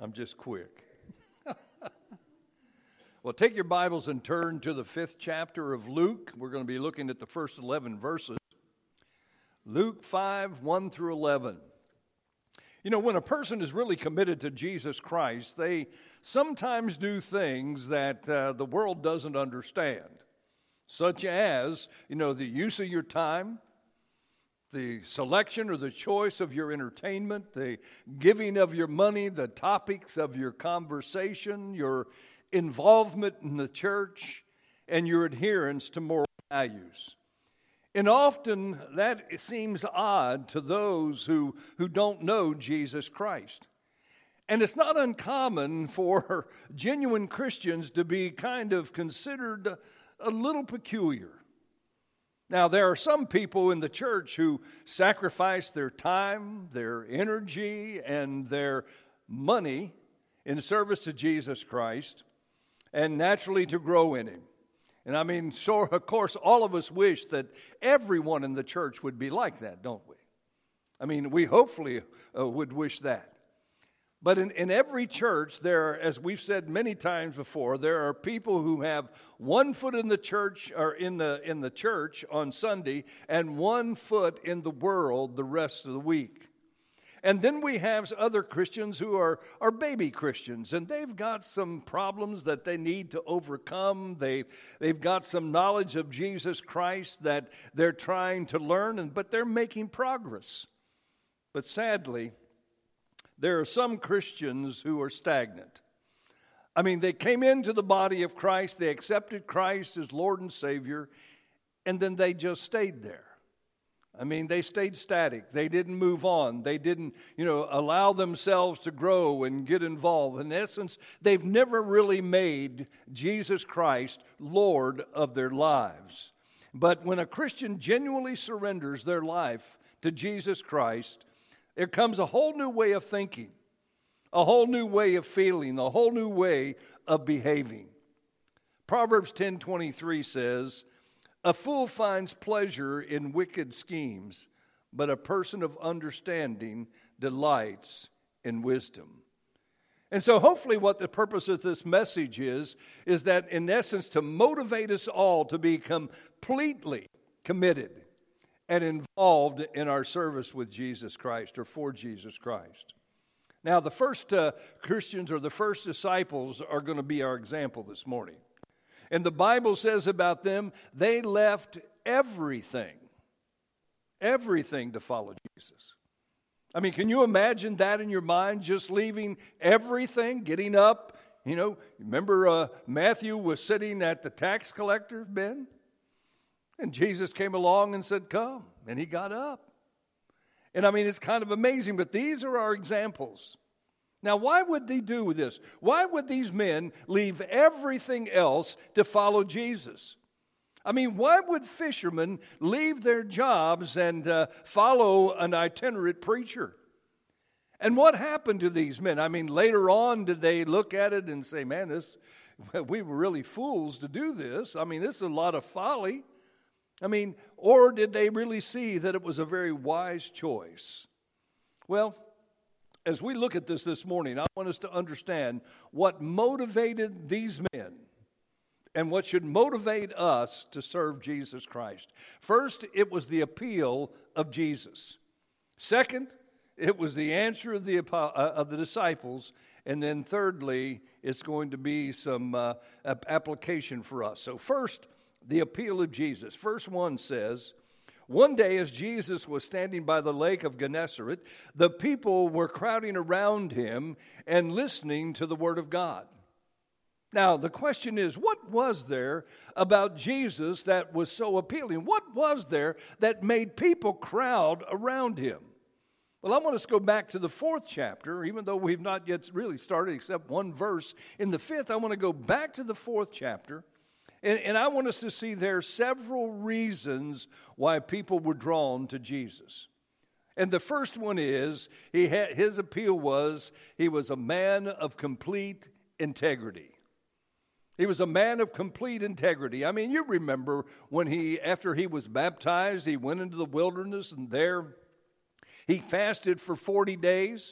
I'm just quick. Well, take your Bibles and turn to the 5th chapter of Luke. We're going to be looking at the first 11 verses. Luke 5, 1 through 11. You know, when a person is really committed to Jesus Christ, they sometimes do things that the world doesn't understand, such as, the use of your time, the selection or the choice of your entertainment, the giving of your money, the topics of your conversation, your involvement in the church, and your adherence to moral values. And often that seems odd to those who don't know Jesus Christ. And it's not uncommon for genuine Christians to be kind of considered a little peculiar. Now, there are some people in the church who sacrifice their time, their energy, and their money in service to Jesus Christ, and naturally to grow in Him. And of course, all of us wish that everyone in the church would be like that, don't we? We hopefully would wish that. But in every church, as we've said many times before, there are people who have one foot in the church or in the church on Sunday and one foot in the world the rest of the week. And then we have other Christians who are baby Christians, and they've got some problems that they need to overcome. They've got some knowledge of Jesus Christ that they're trying to learn, but they're making progress. But sadly, there are some Christians who are stagnant. They came into the body of Christ, they accepted Christ as Lord and Savior, and then they just stayed there. They stayed static. They didn't move on. They didn't, allow themselves to grow and get involved. In essence, they've never really made Jesus Christ Lord of their lives. But when a Christian genuinely surrenders their life to Jesus Christ, there comes a whole new way of thinking, a whole new way of feeling, a whole new way of behaving. Proverbs 10:23 says, "A fool finds pleasure in wicked schemes, but a person of understanding delights in wisdom." And so hopefully what the purpose of this message is that in essence to motivate us all to be completely committed and involved in our service with Jesus Christ or for Jesus Christ. Now the first Christians or the first disciples are going to be our example this morning. And the Bible says about them, they left everything to follow Jesus. Can you imagine that in your mind, just leaving everything, getting up? Remember Matthew was sitting at the tax collector's bin? And Jesus came along and said, "Come." And he got up. And it's kind of amazing, but these are our examples. Now, why would they do this? Why would these men leave everything else to follow Jesus? Why would fishermen leave their jobs and follow an itinerant preacher? And what happened to these men? Later on, did they look at it and say, "Man, we were really fools to do this. This is a lot of folly." Or did they really see that it was a very wise choice? Well, as we look at this morning, I want us to understand what motivated these men and what should motivate us to serve Jesus Christ. First, it was the appeal of Jesus. Second, it was the answer of the disciples. And then thirdly, it's going to be some application for us. So first, the appeal of Jesus. Verse 1 says, "One day as Jesus was standing by the lake of Gennesaret, the people were crowding around him and listening to the word of God." Now, the question is, what was there about Jesus that was so appealing? What was there that made people crowd around him? Well, I want us to go back to the 4th chapter, even though we've not yet really started except one verse. In the 5th, I want to go back to the 4th chapter. And I want us to see there are several reasons why people were drawn to Jesus. And the first one is, his appeal was, he was a man of complete integrity. He was a man of complete integrity. You remember when after he was baptized, he went into the wilderness, and there he fasted for 40 days.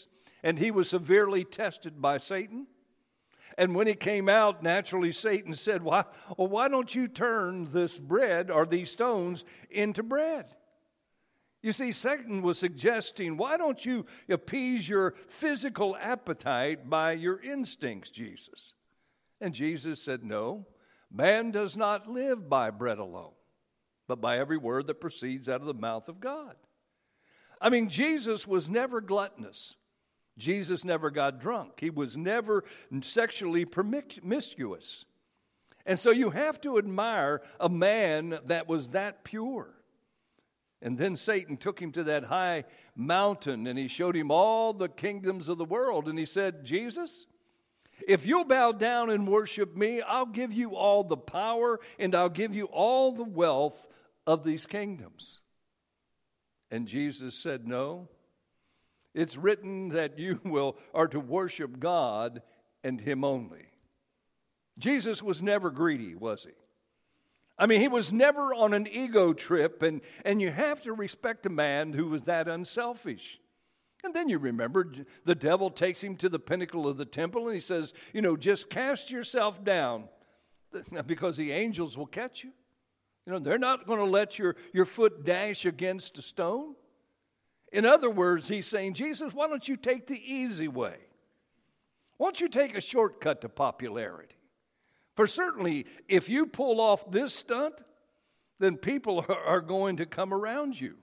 and he was severely tested by Satan. And when he came out, naturally Satan said, why don't you turn this bread or these stones into bread? You see, Satan was suggesting, why don't you appease your physical appetite by your instincts, Jesus? And Jesus said, no, man does not live by bread alone, but by every word that proceeds out of the mouth of God. I mean, Jesus was never gluttonous. Jesus never got drunk. He was never sexually promiscuous. And so you have to admire a man that was that pure. And then Satan took him to that high mountain and he showed him all the kingdoms of the world. And he said, Jesus, if you'll bow down and worship me, I'll give you all the power and I'll give you all the wealth of these kingdoms. And Jesus said, no. It's written that you are to worship God and him only. Jesus was never greedy, was he? I mean, he was never on an ego trip, and you have to respect a man who was that unselfish. And then you remember the devil takes him to the pinnacle of the temple, and he says, just cast yourself down because the angels will catch you. They're not going to let your foot dash against a stone. In other words, he's saying, Jesus, why don't you take the easy way? Why don't you take a shortcut to popularity? For certainly, if you pull off this stunt, then people are going to come around you.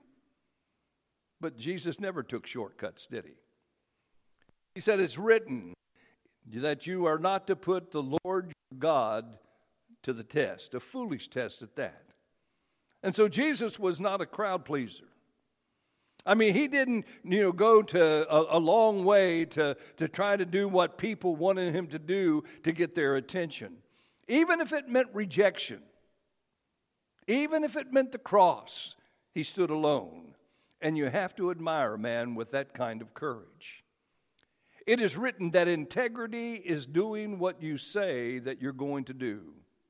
But Jesus never took shortcuts, did he? He said, it's written that you are not to put the Lord your God to the test, a foolish test at that. And so Jesus was not a crowd pleaser. I mean, he didn't, go to a long way to try to do what people wanted him to do to get their attention. Even if it meant rejection, even if it meant the cross, he stood alone. And you have to admire a man with that kind of courage. It is written that integrity is doing what you say that you're going to do.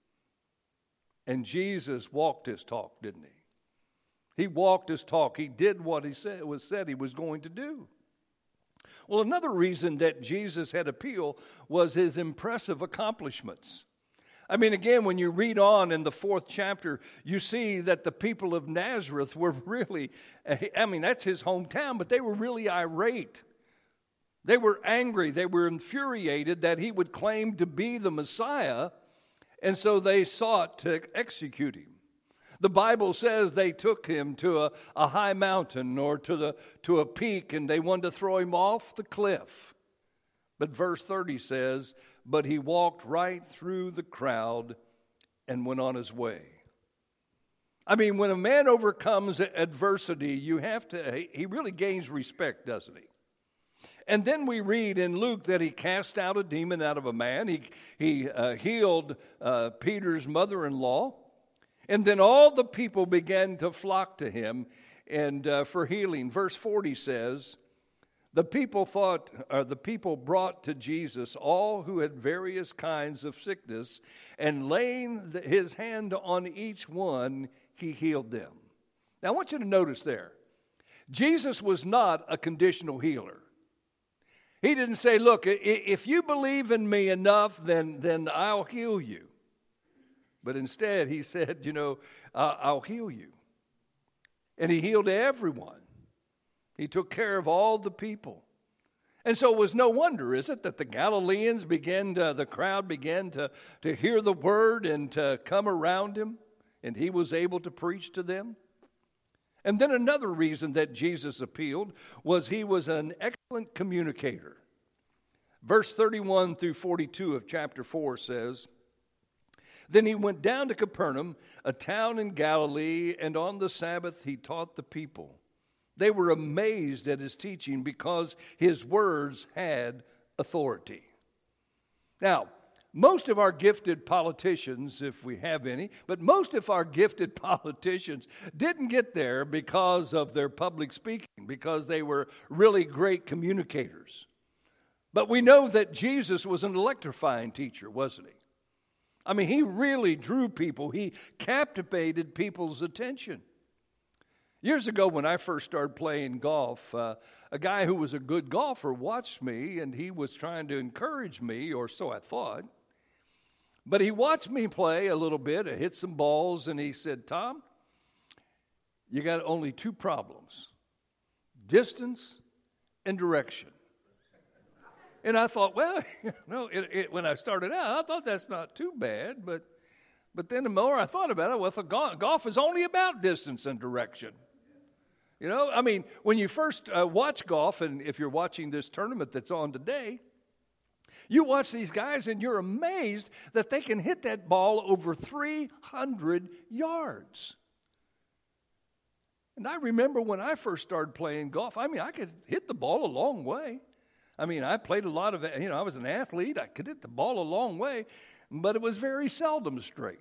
And Jesus walked his talk, didn't he? He walked his talk. He did what he said he was going to do. Well, another reason that Jesus had appeal was his impressive accomplishments. I mean, again, when you read on in the 4th chapter, you see that the people of Nazareth were really, that's his hometown, but they were really irate. They were angry. They were infuriated that he would claim to be the Messiah, and so they sought to execute him. The Bible says they took him to a high mountain or to a peak, and they wanted to throw him off the cliff. But verse 30 says, but he walked right through the crowd and went on his way. I mean, when a man overcomes adversity, he really gains respect, doesn't he? And then we read in Luke that he cast out a demon out of a man. He healed Peter's mother-in-law. And then all the people began to flock to him and for healing. Verse 40 says, the people brought to Jesus all who had various kinds of sickness, and laying his hand on each one, he healed them. Now I want you to notice there, Jesus was not a conditional healer. He didn't say, look, if you believe in me enough, then I'll heal you. But instead, he said, I'll heal you. And he healed everyone. He took care of all the people. And so it was no wonder, is it, that the Galileans the crowd began to hear the word and to come around him, and he was able to preach to them. And then another reason that Jesus appealed was he was an excellent communicator. Verse 31 through 42 of chapter 4 says, then he went down to Capernaum, a town in Galilee, and on the Sabbath he taught the people. They were amazed at his teaching because his words had authority. Now, most of our gifted politicians, if we have any, but most of our gifted politicians didn't get there because of their public speaking, because they were really great communicators. But we know that Jesus was an electrifying teacher, wasn't he? I mean, he really drew people. He captivated people's attention. Years ago when I first started playing golf, a guy who was a good golfer watched me, and he was trying to encourage me, or so I thought. But he watched me play a little bit, I hit some balls, and he said, "Tom, you got only two problems, distance and direction." And I thought, well, when I started out, I thought that's not too bad. But then the more I thought about it, well, golf is only about distance and direction. I mean, when you first watch golf, and if you're watching this tournament that's on today, you watch these guys and you're amazed that they can hit that ball over 300 yards. And I remember when I first started playing golf, I could hit the ball a long way. I played a lot of, I was an athlete. I could hit the ball a long way, but it was very seldom straight.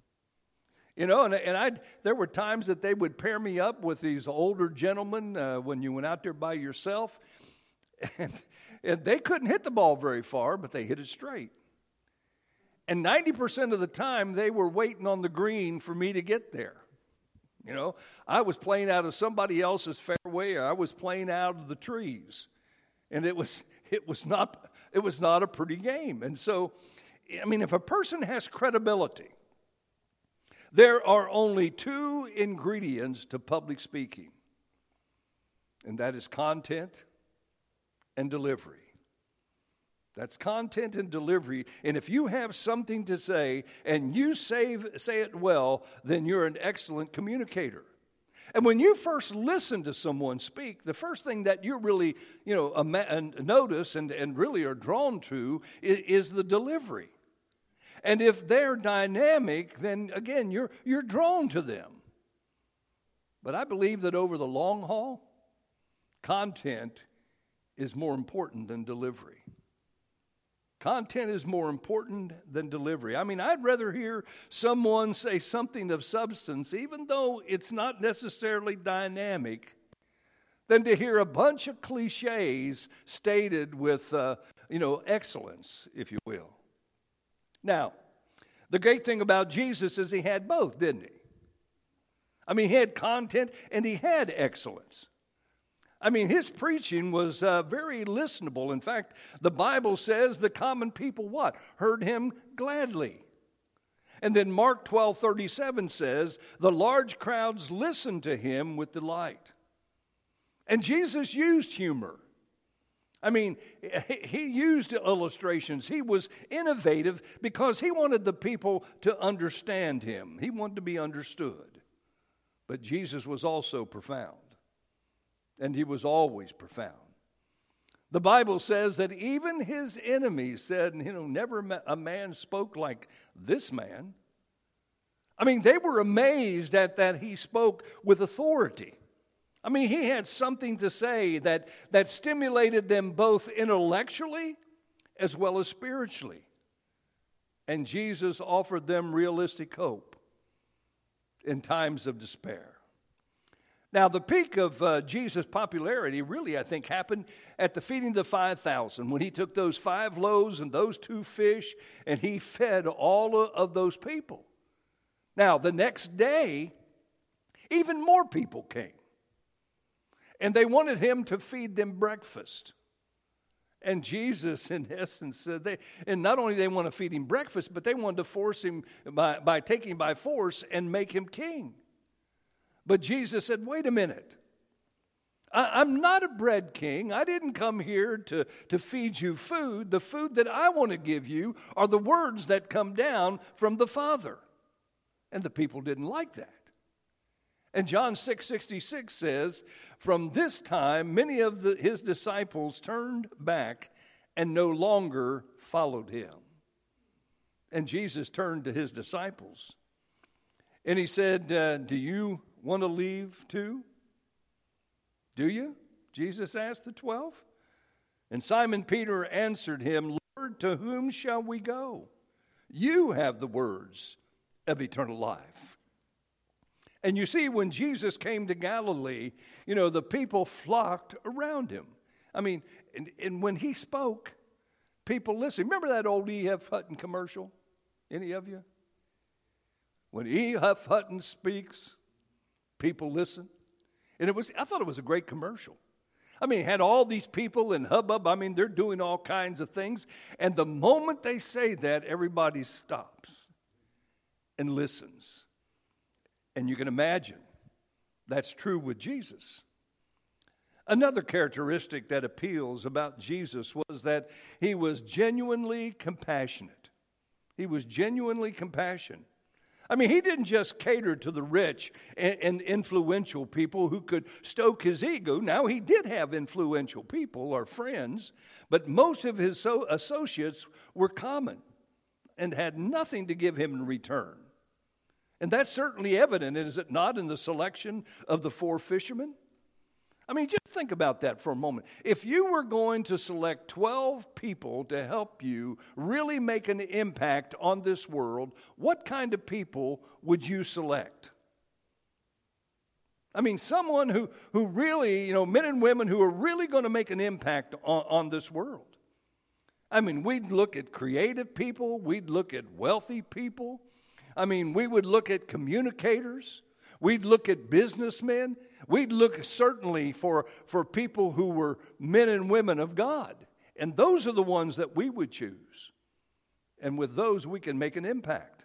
There were times that they would pair me up with these older gentlemen when you went out there by yourself, and they couldn't hit the ball very far, but they hit it straight. And 90% of the time, they were waiting on the green for me to get there. I was playing out of somebody else's fairway, or I was playing out of the trees. And it was not a pretty game. And so, if a person has credibility, there are only two ingredients to public speaking, and that is content and delivery. That's content and delivery. And if you have something to say and you say it well, then you're an excellent communicator. And when you first listen to someone speak, the first thing that you really, notice and really are drawn to is the delivery. And if they're dynamic, then again, you're drawn to them. But I believe that over the long haul, content is more important than delivery. Content is more important than delivery. I'd rather hear someone say something of substance, even though it's not necessarily dynamic, than to hear a bunch of cliches stated with, excellence, if you will. Now, the great thing about Jesus is he had both, didn't he? He had content and he had excellence. His preaching was very listenable. In fact, the Bible says the common people what? Heard him gladly. And then Mark 12:37 says, the large crowds listened to him with delight. And Jesus used humor. He used illustrations. He was innovative because he wanted the people to understand him. He wanted to be understood. But Jesus was also profound. And he was always profound. The Bible says that even his enemies said, never a man spoke like this man. They were amazed at that he spoke with authority. He had something to say that stimulated them both intellectually as well as spiritually. And Jesus offered them realistic hope in times of despair. Now, the peak of Jesus' popularity really, I think, happened at the feeding of the 5,000 when he took those 5 loaves and those 2 fish and he fed all of those people. Now, the next day, even more people came. And they wanted him to feed them breakfast. And Jesus, in essence, said and not only they want to feed him breakfast, but they wanted to force him by taking by force and make him king. But Jesus said, wait a minute. I'm not a bread king. I didn't come here to feed you food. The food that I want to give you are the words that come down from the Father. And the people didn't like that. And John 6:66 says, from this time, many of his disciples turned back and no longer followed him. And Jesus turned to his disciples. And he said, do you want to leave too? Do you? Jesus asked the 12. And Simon Peter answered him, Lord, to whom shall we go? You have the words of eternal life. And you see, when Jesus came to Galilee, the people flocked around him. And when he spoke, people listened. Remember that old E.F. Hutton commercial? Any of you? When E.F. Hutton speaks, people listen. And I thought it was a great commercial. I mean, it had all these people in hubbub. I mean, they're doing all kinds of things. And the moment they say that, everybody stops and listens. And you can imagine that's true with Jesus. Another characteristic that appeals about Jesus was that he was genuinely compassionate. He was genuinely compassionate. I mean, he didn't just cater to the rich and influential people who could stoke his ego. Now, he did have influential people or friends, but most of his associates were common and had nothing to give him in return. And that's certainly evident, is it not, in the selection of the 4 fishermen? I mean, just think about that for a moment. If you were going to select 12 people to help you really make an impact on this world, what kind of people would you select? I mean, someone who really, men and women who are really going to make an impact on this world. I mean, we'd look at creative people. We'd look at wealthy people. I mean, we would look at communicators. We'd look at businessmen. We'd look certainly for people who were men and women of God. And those are the ones that we would choose. And with those, we can make an impact.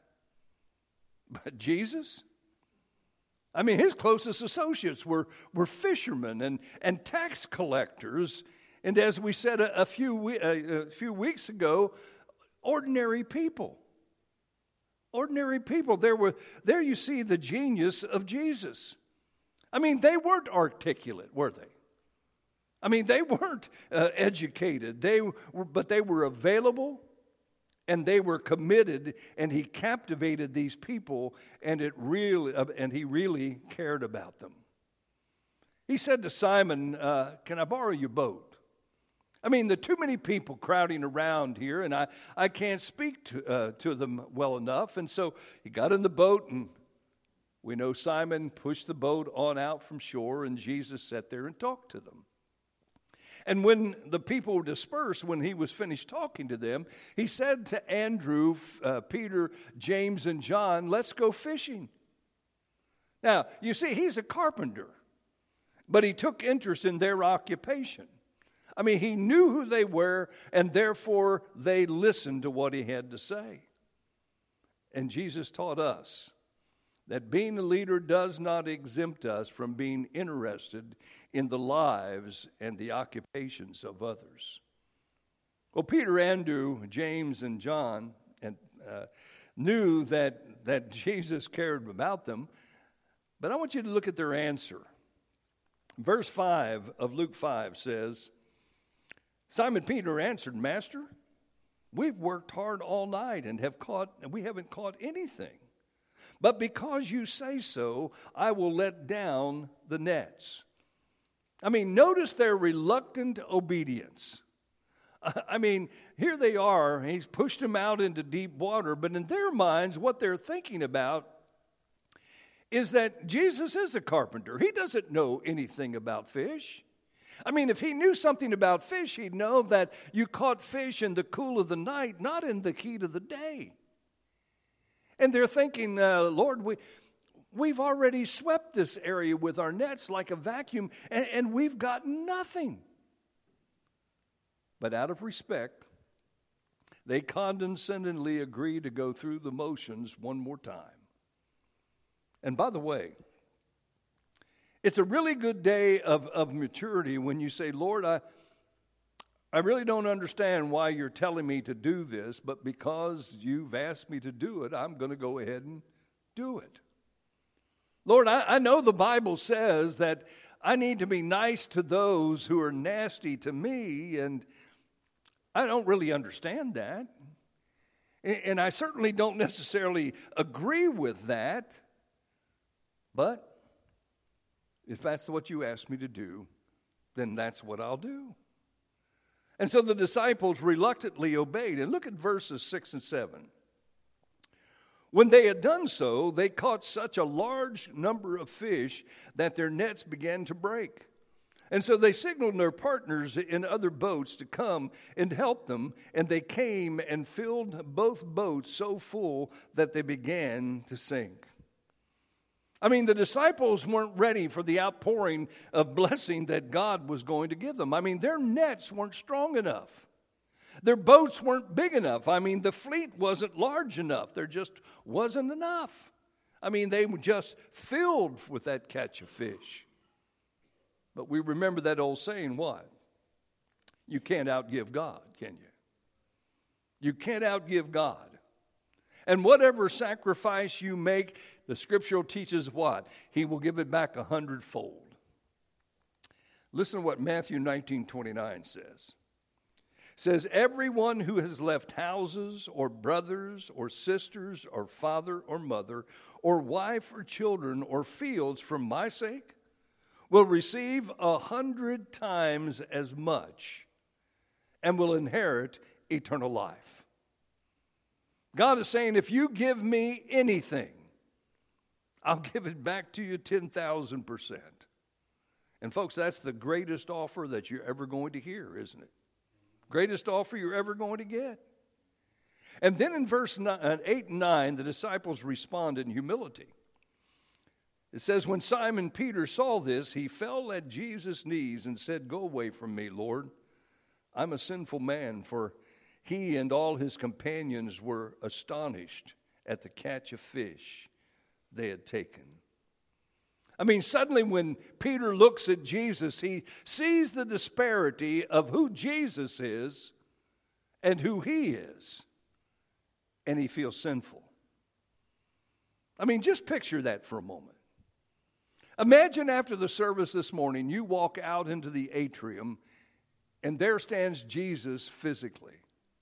But Jesus? I mean, his closest associates were fishermen and tax collectors. And as we said a few weeks ago, ordinary people. Ordinary people. There you see the genius of Jesus. I mean, they weren't articulate, were they? I mean, they weren't educated. But they were available, and they were committed, and he captivated these people, and he really cared about them. He said to Simon, "Can I borrow your boat?" I mean, there are too many people crowding around here, and I can't speak to them well enough. And so he got in the boat, and we know Simon pushed the boat on out from shore, and Jesus sat there and talked to them. And when the people dispersed, when he was finished talking to them, he said to Andrew, Peter, James, and John, "Let's go fishing." Now, you see, he's a carpenter, but he took interest in their occupation. I mean, he knew who they were, and therefore they listened to what he had to say. And Jesus taught us that being a leader does not exempt us from being interested in the lives and the occupations of others. Well, Peter, Andrew, James, and John knew that Jesus cared about them, but I want you to look at their answer. Verse 5 of Luke 5 says, Simon Peter answered, "Master, we've worked hard all night and we haven't caught anything. But because you say so, I will let down the nets." I mean, notice their reluctant obedience. I mean, here they are. He's pushed them out into deep water, but in their minds, what they're thinking about is that Jesus is a carpenter. He doesn't know anything about fish. I mean, if he knew something about fish, he'd know that you caught fish in the cool of the night, not in the heat of the day. And they're thinking, Lord, we've already swept this area with our nets like a vacuum, and we've got nothing. But out of respect, they condescendingly agree to go through the motions one more time. And by the way, it's a really good day of maturity when you say, "Lord, I really don't understand why you're telling me to do this, but because you've asked me to do it, I'm going to go ahead and do it. Lord, I know the Bible says that I need to be nice to those who are nasty to me, and I don't really understand that. And I certainly don't necessarily agree with that, but if that's what you asked me to do, then that's what I'll do." And so the disciples reluctantly obeyed. And look at verses 6 and 7. When they had done so, they caught such a large number of fish that their nets began to break. And so they signaled their partners in other boats to come and help them. And they came and filled both boats so full that they began to sink. I mean, the disciples weren't ready for the outpouring of blessing that God was going to give them. I mean, their nets weren't strong enough. Their boats weren't big enough. I mean, the fleet wasn't large enough. There just wasn't enough. I mean, they were just filled with that catch of fish. But we remember that old saying, what? You can't outgive God, can you? You can't outgive God. And whatever sacrifice you make, the scripture teaches what? He will give it back 100-fold. Listen to what Matthew 19:29 says. It says, everyone who has left houses or brothers or sisters or father or mother or wife or children or fields for my sake will receive 100 times as much and will inherit eternal life. God is saying, if you give me anything, I'll give it back to you 10,000%. And folks, that's the greatest offer that you're ever going to hear, isn't it? Greatest offer you're ever going to get. And then in verse 8 and 9, the disciples respond in humility. It says, when Simon Peter saw this, he fell at Jesus' knees and said, go away from me, Lord. I'm a sinful man. For he and all his companions were astonished at the catch of fish they had taken. I mean, suddenly when Peter looks at Jesus, he sees the disparity of who Jesus is and who he is, and he feels sinful. I mean, just picture that for a moment. Imagine after the service this morning, you walk out into the atrium, and there stands Jesus physically.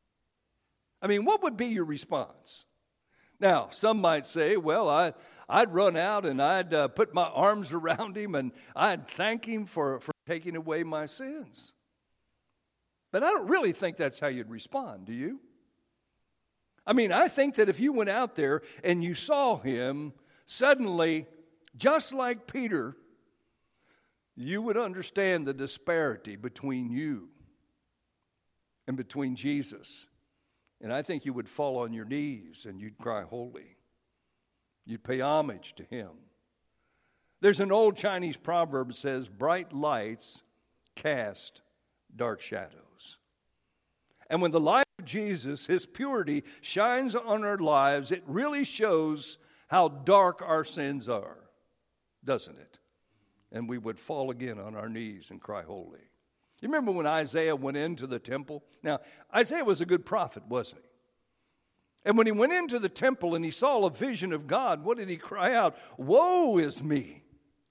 I mean, what would be your response? Now, some might say, well, I'd run out and I'd put my arms around him and I'd thank him for taking away my sins. But I don't really think that's how you'd respond, do you? I mean, I think that if you went out there and you saw him, suddenly, just like Peter, you would understand the disparity between you and between Jesus. And I think you would fall on your knees and you'd cry, holy. You'd pay homage to him. There's an old Chinese proverb that says, bright lights cast dark shadows. And when the light of Jesus, his purity, shines on our lives, it really shows how dark our sins are, doesn't it? And we would fall again on our knees and cry, holy. You remember when Isaiah went into the temple? Now, Isaiah was a good prophet, wasn't he? And when he went into the temple and he saw a vision of God, what did he cry out? Woe is me.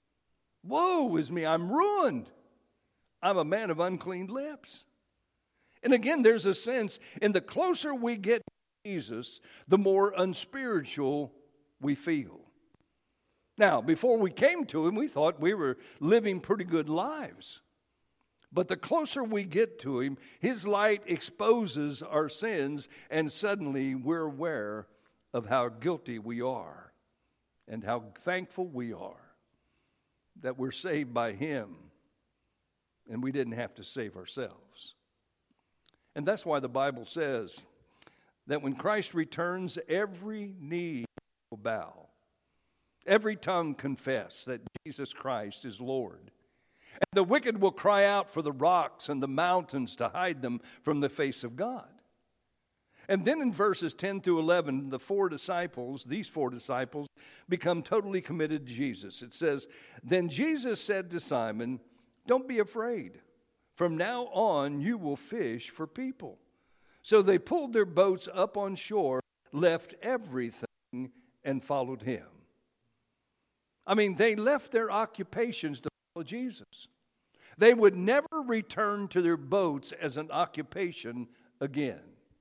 Woe is me. I'm ruined. I'm a man of unclean lips. And again, there's a sense, and the closer we get to Jesus, the more unspiritual we feel. Now, before we came to him, we thought we were living pretty good lives. But the closer we get to him, his light exposes our sins, and suddenly we're aware of how guilty we are and how thankful we are that we're saved by him and we didn't have to save ourselves. And that's why the Bible says that when Christ returns, every knee will bow, every tongue confess that Jesus Christ is Lord. And the wicked will cry out for the rocks and the mountains to hide them from the face of God. And then in verses 10 through 11, these four disciples, become totally committed to Jesus. It says, then Jesus said to Simon, don't be afraid. From now on, you will fish for people. So they pulled their boats up on shore, left everything, and followed him. I mean, they left their occupations to follow Jesus. They would never return to their boats as an occupation again.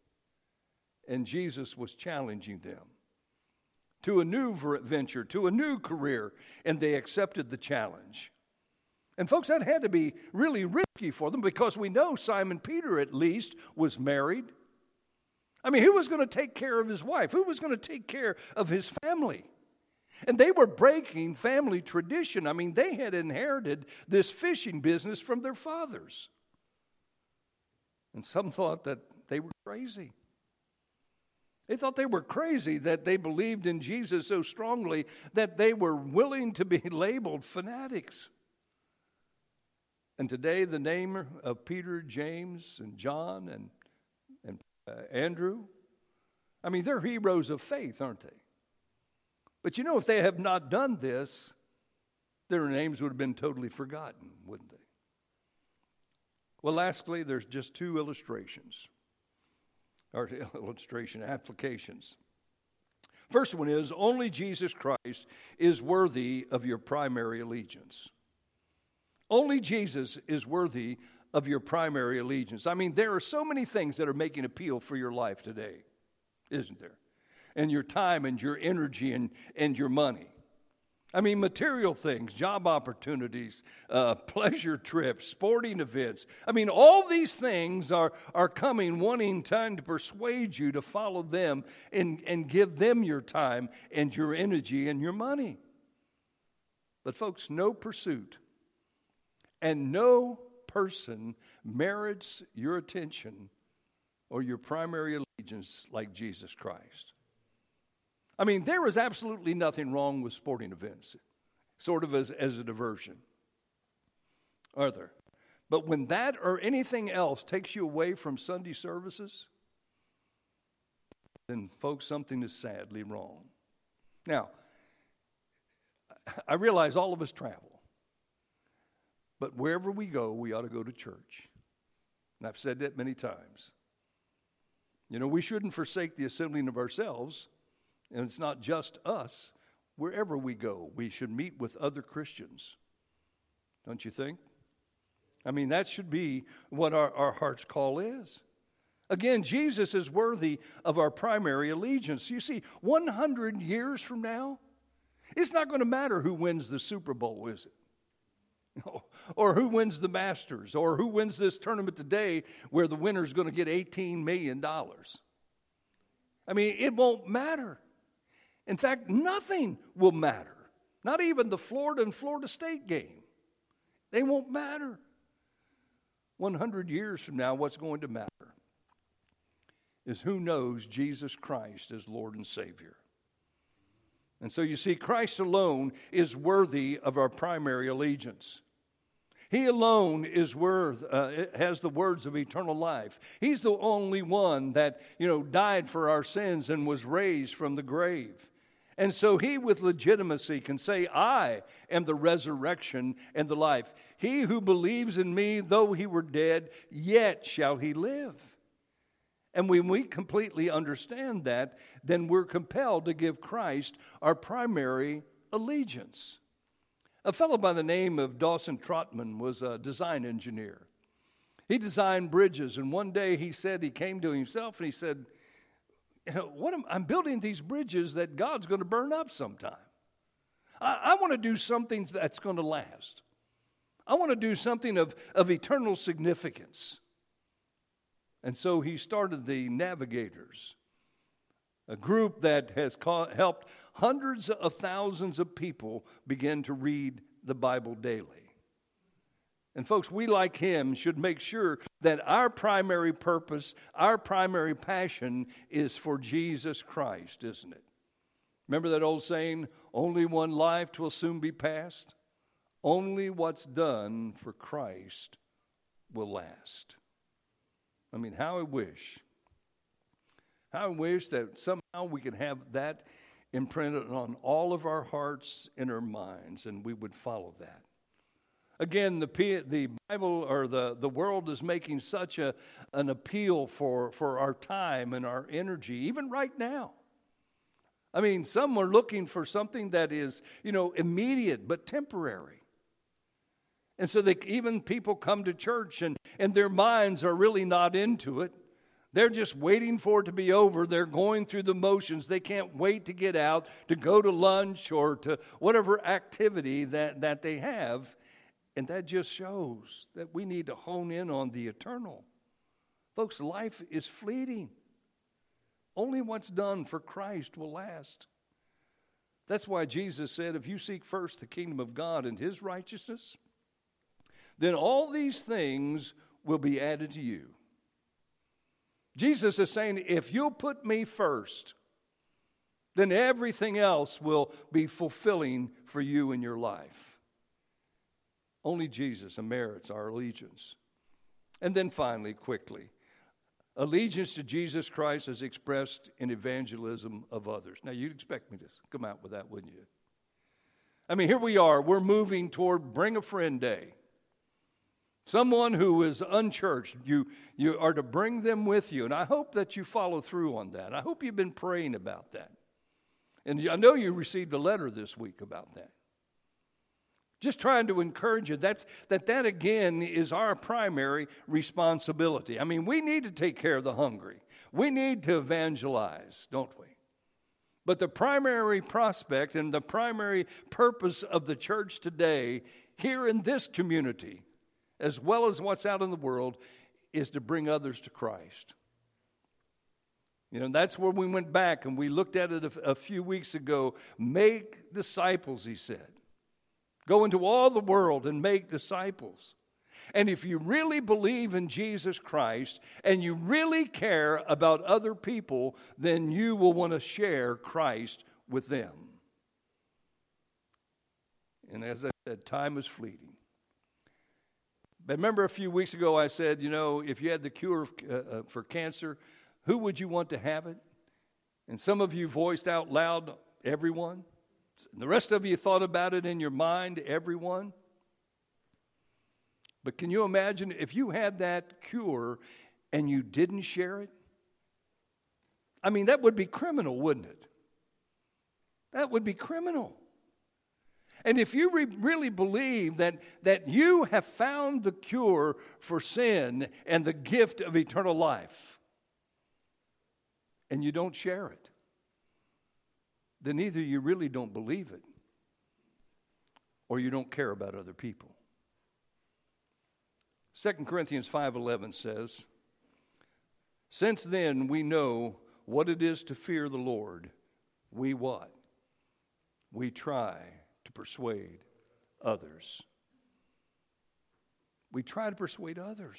And Jesus was challenging them to a new venture, to a new career, and they accepted the challenge. And folks, that had to be really risky for them because we know Simon Peter at least was married. I mean, who was going to take care of his wife? Who was going to take care of his family? And they were breaking family tradition. I mean, they had inherited this fishing business from their fathers. And some thought that they were crazy. They thought they were crazy that they believed in Jesus so strongly that they were willing to be labeled fanatics. And today the name of Peter, James, and John, and Andrew, I mean, they're heroes of faith, aren't they? But you know, if they have not done this, their names would have been totally forgotten, wouldn't they? Well, lastly, there's just two illustrations, or illustration applications. First one is, only Jesus Christ is worthy of your primary allegiance. Only Jesus is worthy of your primary allegiance. I mean, there are so many things that are making appeal for your life today, isn't there? And your time and your energy and your money. I mean, material things, job opportunities, pleasure trips, sporting events. I mean, all these things are coming, wanting time to persuade you to follow them and give them your time and your energy and your money. But folks, no pursuit and no person merits your attention or your primary allegiance like Jesus Christ. I mean, there is absolutely nothing wrong with sporting events, sort of as a diversion, are there? But when that or anything else takes you away from Sunday services, then, folks, something is sadly wrong. Now, I realize all of us travel. But wherever we go, we ought to go to church. And I've said that many times. You know, we shouldn't forsake the assembling of ourselves. And it's not just us. Wherever we go, we should meet with other Christians. Don't you think? I mean, that should be what our heart's call is. Again, Jesus is worthy of our primary allegiance. You see, 100 years from now, it's not going to matter who wins the Super Bowl, is it? Or who wins the Masters, or who wins this tournament today where the winner's going to get $18 million. I mean, it won't matter. In fact, nothing will matter. Not even the Florida and Florida State game. They won't matter. 100 years from now, what's going to matter is who knows Jesus Christ as Lord and Savior. And so you see, Christ alone is worthy of our primary allegiance. He alone is has the words of eternal life. He's the only one that, died for our sins and was raised from the grave. And so he with legitimacy can say, I am the resurrection and the life. He who believes in me, though he were dead, yet shall he live. And when we completely understand that, then we're compelled to give Christ our primary allegiance. A fellow by the name of Dawson Trotman was a design engineer. He designed bridges, and one day he came to himself and he said, I'm building these bridges that God's going to burn up sometime. I want to do something that's going to last. I want to do something of eternal significance. And so he started the Navigators, a group that has helped hundreds of thousands of people begin to read the Bible daily. And folks, we like him should make sure that our primary purpose, our primary passion is for Jesus Christ, isn't it? Remember that old saying, only one life will soon be passed? Only what's done for Christ will last. I mean, how I wish that somehow we could have that imprinted on all of our hearts and our minds, and we would follow that. Again, the Bible or the world is making such an appeal for our time and our energy, even right now. I mean, some are looking for something that is, immediate but temporary. And so even people come to church and their minds are really not into it. They're just waiting for it to be over. They're going through the motions. They can't wait to get out, to go to lunch or to whatever activity that they have. And that just shows that we need to hone in on the eternal. Folks, life is fleeting. Only what's done for Christ will last. That's why Jesus said, if you seek first the kingdom of God and his righteousness, then all these things will be added to you. Jesus is saying, if you'll put me first, then everything else will be fulfilling for you in your life. Only Jesus merits our allegiance. And then finally, quickly, allegiance to Jesus Christ is expressed in evangelism of others. Now, you'd expect me to come out with that, wouldn't you? I mean, here we are. We're moving toward Bring a Friend Day. Someone who is unchurched, you are to bring them with you. And I hope that you follow through on that. I hope you've been praying about that. And I know you received a letter this week about that. Just trying to encourage you. That again is our primary responsibility. I mean, we need to take care of the hungry. We need to evangelize, don't we? But the primary prospect and the primary purpose of the church today, here in this community, as well as what's out in the world, is to bring others to Christ. You know, that's where we went back and we looked at it a few weeks ago. Make disciples, he said. Go into all the world and make disciples. And if you really believe in Jesus Christ and you really care about other people, then you will want to share Christ with them. And as I said, time is fleeting. But remember a few weeks ago I said, you know, if you had the cure for cancer, who would you want to have it? And some of you voiced out loud, everyone. The rest of you thought about it in your mind, everyone. But can you imagine if you had that cure and you didn't share it? I mean, that would be criminal, wouldn't it? That would be criminal. And if you really believe that you have found the cure for sin and the gift of eternal life, and you don't share it, then either you really don't believe it or you don't care about other people. 2 Corinthians 5:11 says, since then we know what it is to fear the Lord. We what? We try to persuade others. We try to persuade others.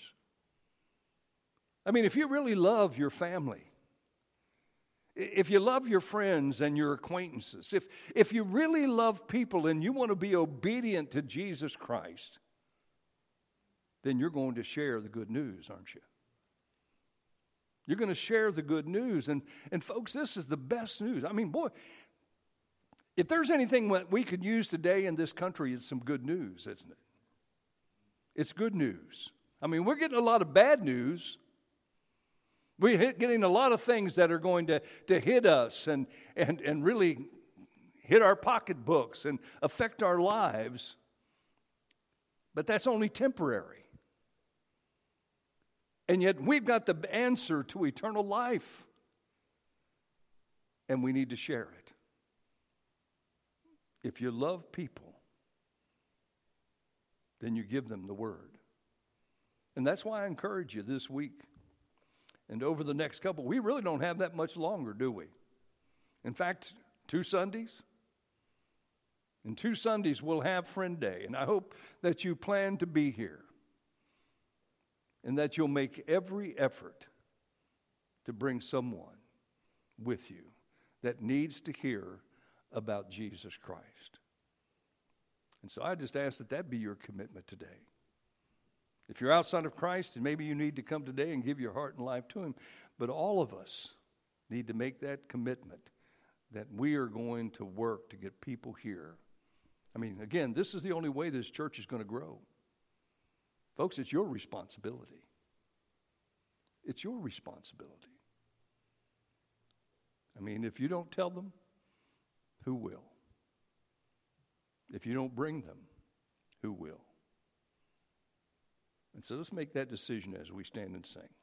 I mean, if you really love your family, if you love your friends and your acquaintances, if you really love people and you want to be obedient to Jesus Christ, then you're going to share the good news, aren't you? You're going to share the good news. And folks, this is the best news. I mean, boy, if there's anything that we could use today in this country, it's some good news, isn't it? It's good news. I mean, we're getting a lot of bad news. We're getting a lot of things that are going to hit us and really hit our pocketbooks and affect our lives. But that's only temporary. And yet we've got the answer to eternal life. And we need to share it. If you love people, then you give them the word. And that's why I encourage you this week and over the next couple. We really don't have that much longer, do we? In fact, 2 Sundays. In 2 Sundays, we'll have Friend Day. And I hope that you plan to be here. And that you'll make every effort to bring someone with you that needs to hear about Jesus Christ. And so I just ask that be your commitment today. If you're outside of Christ, and maybe you need to come today and give your heart and life to Him, but all of us need to make that commitment that we are going to work to get people here. I mean, again, this is the only way this church is going to grow. Folks, it's your responsibility. It's your responsibility. I mean, if you don't tell them, who will? If you don't bring them, who will? And so let's make that decision as we stand and sing.